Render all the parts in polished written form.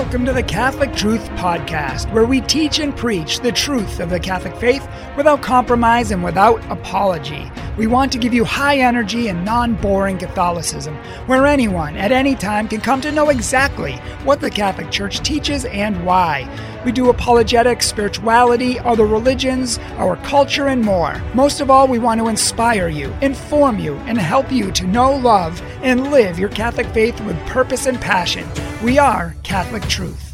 Welcome to the Catholic Truth Podcast, where we teach and preach the truth of the Catholic faith without compromise and without apology. We want to give you high energy and non-boring Catholicism, where anyone at any time can come to know exactly what the Catholic Church teaches and why. We do apologetics, spirituality, other religions, our culture, and more. Most of all, we want to inspire you, inform you, and help you to know, love, and live your Catholic faith with purpose and passion. We are Catholic Truth.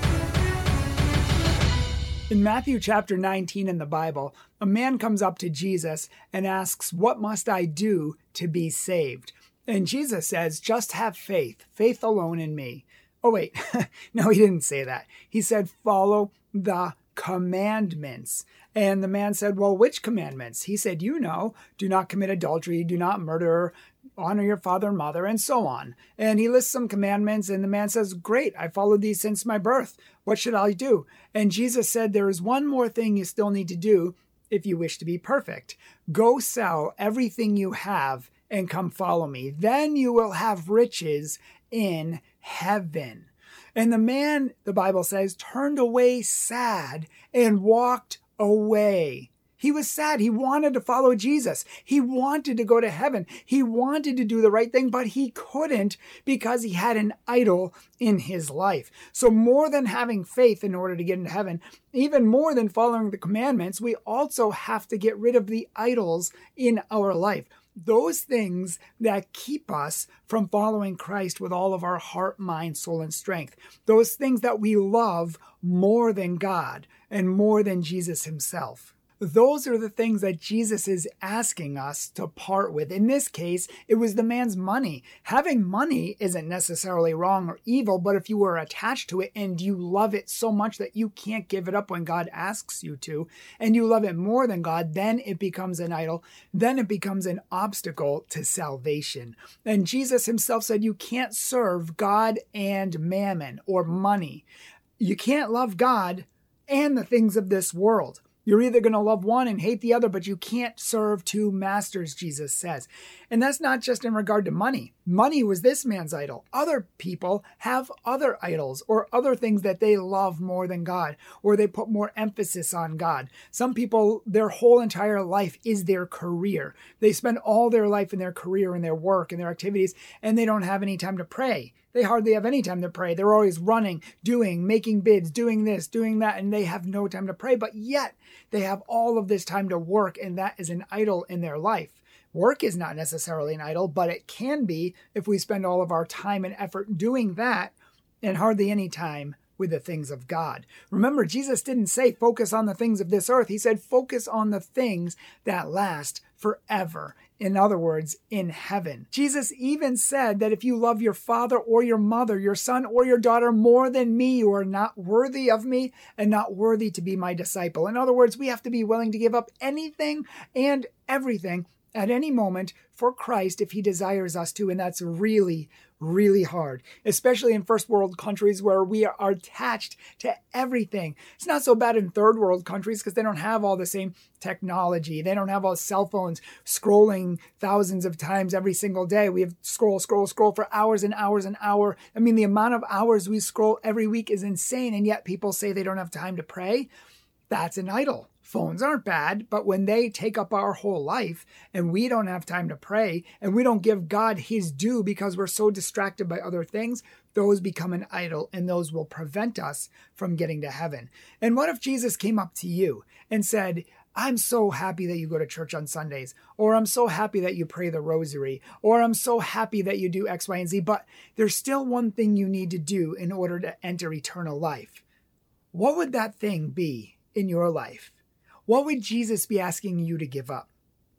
In Matthew chapter 19 in the Bible, a man comes up to Jesus and asks, "What must I do to be saved?" And Jesus says, "Just have faith, faith alone in me." Oh, wait, no, he didn't say that. He said, "Follow the commandments." And the man said, "Well, which commandments?" He said, "You know, do not commit adultery, do not murder, honor your father and mother," and so on. And he lists some commandments, and the man says, "Great, I followed these since my birth. What should I do?" And Jesus said, "There is one more thing you still need to do if you wish to be perfect. Go sell everything you have and come follow me. Then you will have riches in heaven." And the man, the Bible says, turned away sad and walked away. He was sad. He wanted to follow Jesus. He wanted to go to heaven. He wanted to do the right thing, but he couldn't because he had an idol in his life. So more than having faith in order to get into heaven, even more than following the commandments, we also have to get rid of the idols in our life. Those things that keep us from following Christ with all of our heart, mind, soul, and strength. Those things that we love more than God and more than Jesus himself. Those are the things that Jesus is asking us to part with. In this case, it was the man's money. Having money isn't necessarily wrong or evil, but if you are attached to it and you love it so much that you can't give it up when God asks you to, and you love it more than God, then it becomes an idol. Then it becomes an obstacle to salvation. And Jesus himself said you can't serve God and mammon or money. You can't love God and the things of this world. You're either going to love one and hate the other, but you can't serve two masters, Jesus says. And that's not just in regard to money. Money was this man's idol. Other people have other idols or other things that they love more than God, or they put more emphasis on God. Some people, their whole entire life is their career. They spend all their life in their career and their work and their activities, and they don't have any time to pray. They hardly have any time to pray. They're always running, doing, making bids, doing this, doing that, and they have no time to pray. But yet they have all of this time to work, and that is an idol in their life. Work is not necessarily an idol, but it can be if we spend all of our time and effort doing that and hardly any time with the things of God. Remember, Jesus didn't say focus on the things of this earth. He said focus on the things that last forever. In other words, in heaven. Jesus even said that if you love your father or your mother, your son or your daughter more than me, you are not worthy of me and not worthy to be my disciple. In other words, we have to be willing to give up anything and everything at any moment for Christ if he desires us to. And that's really, really hard, especially in first world countries where we are attached to everything. It's not so bad in third world countries because they don't have all the same technology. They don't have all cell phones scrolling thousands of times every single day. We have scroll for hours and hours and hours. I mean, the amount of hours we scroll every week is insane. And yet people say they don't have time to pray. That's an idol. Phones aren't bad, but when they take up our whole life and we don't have time to pray and we don't give God his due because we're so distracted by other things, those become an idol and those will prevent us from getting to heaven. And what if Jesus came up to you and said, "I'm so happy that you go to church on Sundays," or "I'm so happy that you pray the rosary," or "I'm so happy that you do X, Y, and Z, but there's still one thing you need to do in order to enter eternal life." What would that thing be in your life? What would Jesus be asking you to give up?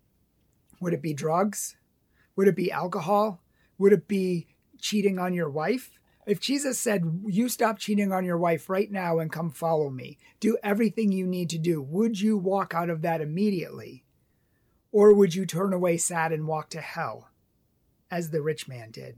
Would it be drugs? Would it be alcohol? Would it be cheating on your wife? If Jesus said, "You stop cheating on your wife right now and come follow me, do everything you need to do," would you walk out of that immediately? Or would you turn away sad and walk to hell, as the rich man did?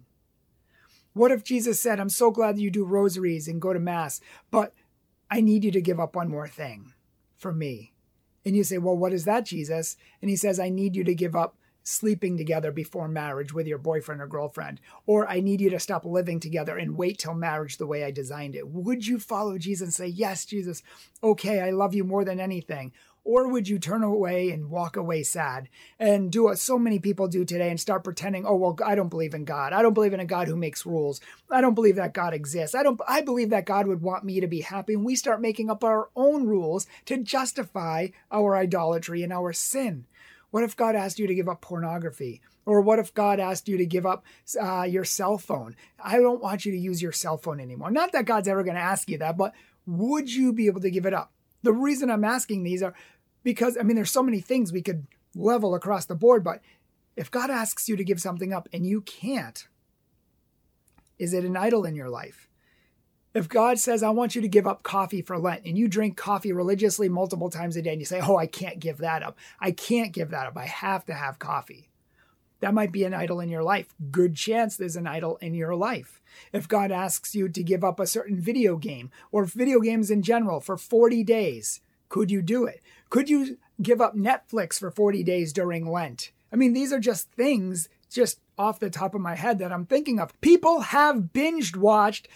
What if Jesus said, "I'm so glad that you do rosaries and go to mass, but I need you to give up one more thing for me"? And you say, "Well, what is that, Jesus?" And he says, "I need you to give up sleeping together before marriage with your boyfriend or girlfriend, or I need you to stop living together and wait till marriage the way I designed it? Would you follow Jesus and say, yes, Jesus, okay, I love you more than anything? Or would you turn away and walk away sad and do what so many people do today and start pretending, oh, well, I don't believe in God. I don't believe in a God who makes rules. I don't believe that God exists. I believe that God would want me to be happy. And we start making up our own rules to justify our idolatry and our sin. What if God asked you to give up pornography? Or what if God asked you to give up your cell phone? I don't want you to use your cell phone anymore. Not that God's ever going to ask you that, but would you be able to give it up? The reason I'm asking these are because, there's so many things we could level across the board, but if God asks you to give something up and you can't, is it an idol in your life? If God says, I want you to give up coffee for Lent, and you drink coffee religiously multiple times a day, and you say, oh, I can't give that up. I can't give that up. I have to have coffee. That might be an idol in your life. Good chance there's an idol in your life. If God asks you to give up a certain video game, or video games in general, for 40 days, could you do it? Could you give up Netflix for 40 days during Lent? These are just things just off the top of my head that I'm thinking of. People have binged watched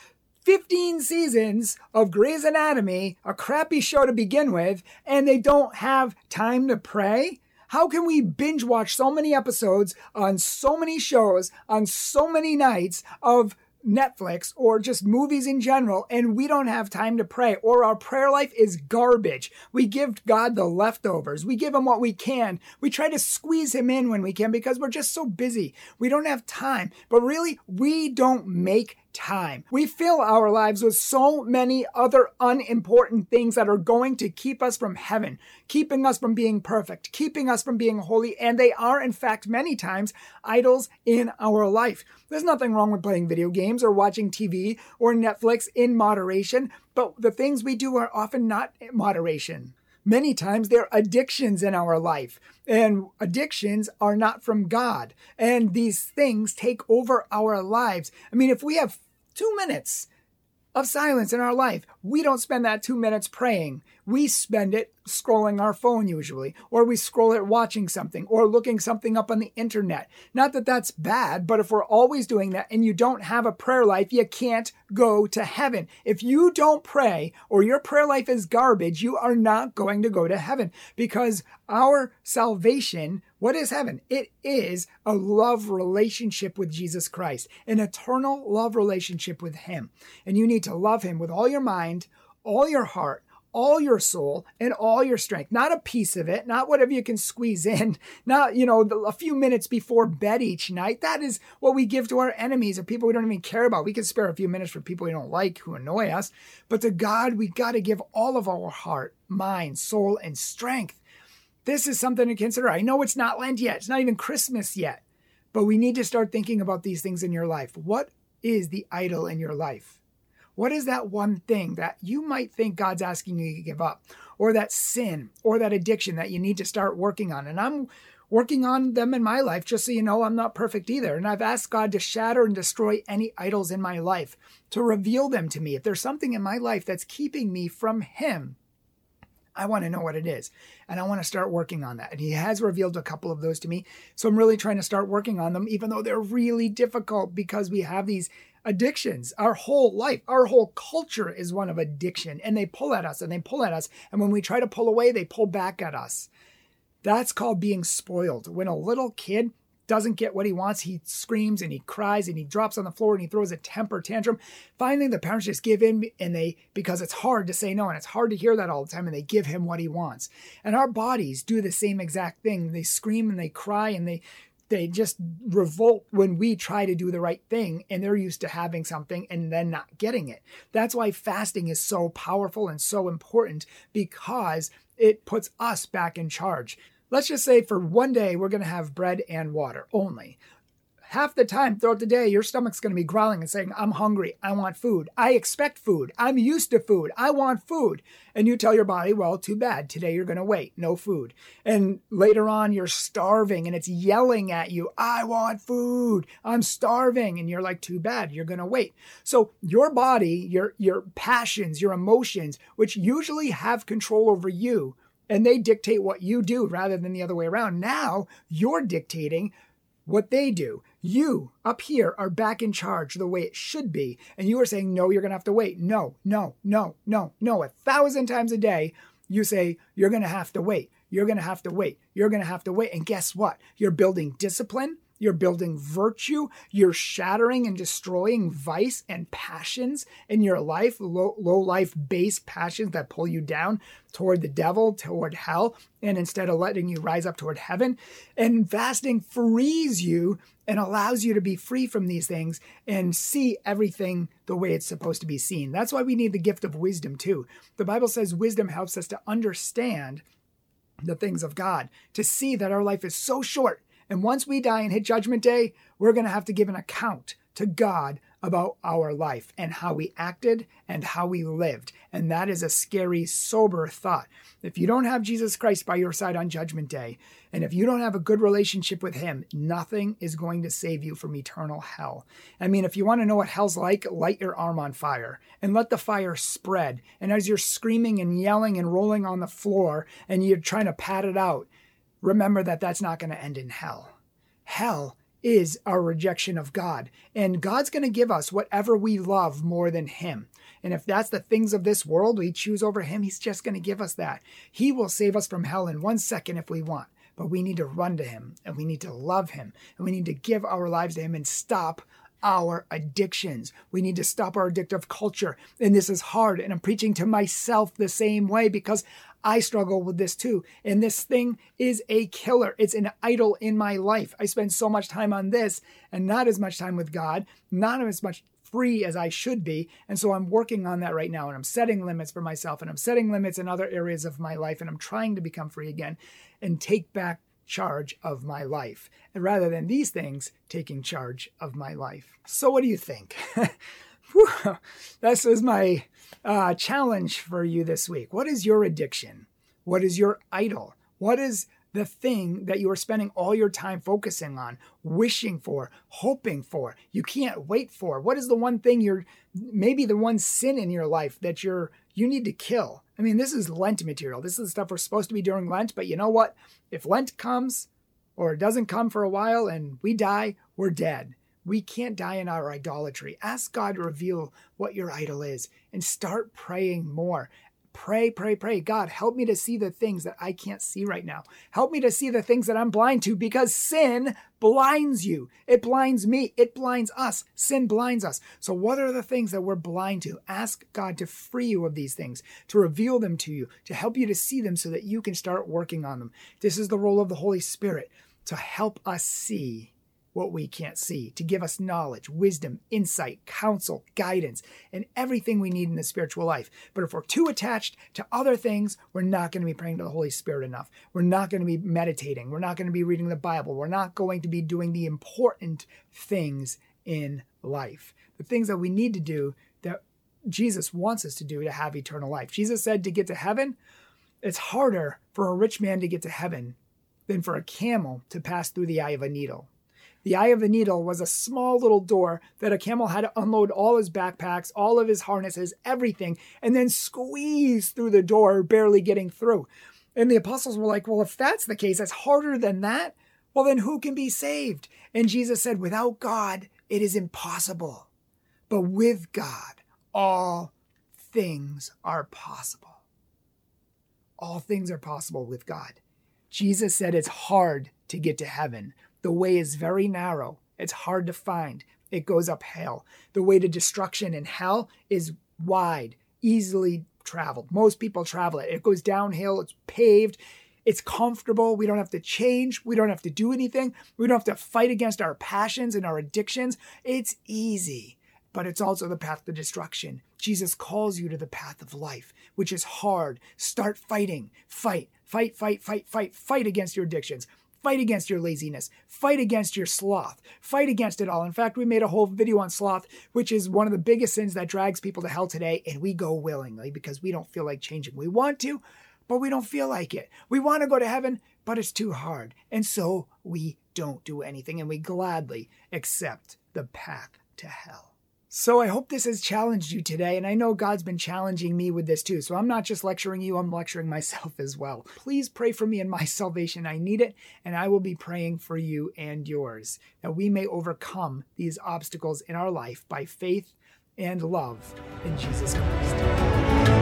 15 seasons of Grey's Anatomy, a crappy show to begin with, and they don't have time to pray? How can we binge watch so many episodes on so many shows on so many nights of Netflix or just movies in general, and we don't have time to pray, or our prayer life is garbage? We give God the leftovers. We give him what we can. We try to squeeze him in when we can because we're just so busy. We don't have time. But really, we don't make time. We fill our lives with so many other unimportant things that are going to keep us from heaven, keeping us from being perfect, keeping us from being holy, and they are, in fact, many times idols in our life. There's nothing wrong with playing video games or watching TV or Netflix in moderation, but the things we do are often not in moderation. Many times they're addictions in our life, and addictions are not from God. And these things take over our lives. If we have 2 minutes of silence in our life, we don't spend that 2 minutes praying. We spend it scrolling our phone usually, or we scroll it watching something or looking something up on the internet. Not that that's bad, but if we're always doing that and you don't have a prayer life, you can't go to heaven. If you don't pray or your prayer life is garbage, you are not going to go to heaven, because our salvation, what is heaven? It is a love relationship with Jesus Christ, an eternal love relationship with him. And you need to love him with all your mind, all your heart, all your soul, and all your strength. Not a piece of it, not whatever you can squeeze in, not, a few minutes before bed each night. That is what we give to our enemies or people we don't even care about. We can spare a few minutes for people we don't like, who annoy us. But to God, we got to give all of our heart, mind, soul, and strength. This is something to consider. I know it's not Lent yet. It's not even Christmas yet. But we need to start thinking about these things in your life. What is the idol in your life? What is that one thing that you might think God's asking you to give up, or that sin or that addiction that you need to start working on? And I'm working on them in my life, just so you know, I'm not perfect either. And I've asked God to shatter and destroy any idols in my life, to reveal them to me. If there's something in my life that's keeping me from him, I want to know what it is. And I want to start working on that. And he has revealed a couple of those to me. So I'm really trying to start working on them, even though they're really difficult, because we have these addictions. Our whole life, our whole culture is one of addiction, and they pull at us and they pull at us. And when we try to pull away, they pull back at us. That's called being spoiled. When a little kid doesn't get what he wants, he screams and he cries and he drops on the floor and he throws a temper tantrum. Finally, the parents just give in, and because it's hard to say no, and it's hard to hear that all the time, and they give him what he wants. And our bodies do the same exact thing. They scream and they cry and they just revolt when we try to do the right thing, and they're used to having something and then not getting it. That's why fasting is so powerful and so important, because it puts us back in charge. Let's just say for one day, we're going to have bread and water only. Half the time throughout the day, your stomach's going to be growling and saying, I'm hungry. I want food. I expect food. I'm used to food. I want food. And you tell your body, well, too bad. Today you're going to wait. No food. And later on, you're starving and it's yelling at you. I want food. I'm starving. And you're like, too bad. You're going to wait. So your body, your passions, your emotions, which usually have control over you, and they dictate what you do rather than the other way around. Now you're dictating what they do. You up here are back in charge the way it should be. And you are saying, no, you're going to have to wait. No, no, no, no, no. 1,000 times a day, you say, you're going to have to wait. You're going to have to wait. You're going to have to wait. And guess what? You're building discipline. You're building virtue. You're shattering and destroying vice and passions in your life, low life based passions that pull you down toward the devil, toward hell, and instead of letting you rise up toward heaven. And fasting frees you and allows you to be free from these things and see everything the way it's supposed to be seen. That's why we need the gift of wisdom too. The Bible says wisdom helps us to understand the things of God, to see that our life is so short. And once we die and hit judgment day, we're going to have to give an account to God about our life and how we acted and how we lived. And that is a scary, sober thought. If you don't have Jesus Christ by your side on judgment day, and if you don't have a good relationship with him, nothing is going to save you from eternal hell. I mean, if you want to know what hell's like, light your arm on fire and let the fire spread. And as you're screaming and yelling and rolling on the floor and you're trying to pat it out, remember that that's not going to end in hell. Hell is our rejection of God. And God's going to give us whatever we love more than him. And if that's the things of this world we choose over him, he's just going to give us that. He will save us from hell in 1 second if we want. But we need to run to him, and we need to love him, and we need to give our lives to him and stop our addictions. We need to stop our addictive culture. And this is hard. And I'm preaching to myself the same way because I struggle with this too. And this thing is a killer. It's an idol in my life. I spend so much time on this and not as much time with God, not as much free as I should be. And so I'm working on that right now. And I'm setting limits for myself, and I'm setting limits in other areas of my life. And I'm trying to become free again and take back charge of my life, and rather than these things taking charge of my life. So what do you think? This is my challenge for you this week. What is your addiction? What is your idol? What is the thing that you are spending all your time focusing on, wishing for, hoping for, you can't wait for? What is the one thing maybe the one sin in your life that you need to kill? I mean, this is Lent material. This is the stuff we're supposed to be doing Lent. But you know what? If Lent comes or it doesn't come for a while and we die, we're dead. We can't die in our idolatry. Ask God to reveal what your idol is and start praying more. Pray, pray, pray. God, help me to see the things that I can't see right now. Help me to see the things that I'm blind to, because sin blinds you. It blinds me. It blinds us. Sin blinds us. So what are the things that we're blind to? Ask God to free you of these things, to reveal them to you, to help you to see them so that you can start working on them. This is the role of the Holy Spirit, to help us see what we can't see, to give us knowledge, wisdom, insight, counsel, guidance, and everything we need in the spiritual life. But if we're too attached to other things, we're not going to be praying to the Holy Spirit enough. We're not going to be meditating. We're not going to be reading the Bible. We're not going to be doing the important things in life, the things that we need to do that Jesus wants us to do to have eternal life. Jesus said to get to heaven, it's harder for a rich man to get to heaven than for a camel to pass through the eye of a needle. The eye of a needle was a small little door that a camel had to unload all his backpacks, all of his harnesses, everything, and then squeeze through the door, barely getting through. And the apostles were like, well, if that's the case, it's harder than that. Well, then who can be saved? And Jesus said, without God, it is impossible. But with God, all things are possible. All things are possible with God. Jesus said it's hard to get to heaven. The way is very narrow. It's hard to find. It goes up hell. The way to destruction in hell is wide, easily traveled. Most people travel it. It goes downhill. It's paved. It's comfortable. We don't have to change. We don't have to do anything. We don't have to fight against our passions and our addictions. It's easy, but it's also the path to destruction. Jesus calls you to the path of life, which is hard. Start fighting. Fight against your addictions. Fight against your laziness. Fight against your sloth. Fight against it all. In fact, we made a whole video on sloth, which is one of the biggest sins that drags people to hell today. And we go willingly because we don't feel like changing. We want to, but we don't feel like it. We want to go to heaven, but it's too hard. And so we don't do anything, and we gladly accept the path to hell. So I hope this has challenged you today, and I know God's been challenging me with this too. So I'm not just lecturing you, I'm lecturing myself as well. Please pray for me and my salvation. I need it, and I will be praying for you and yours, that we may overcome these obstacles in our life by faith and love in Jesus Christ.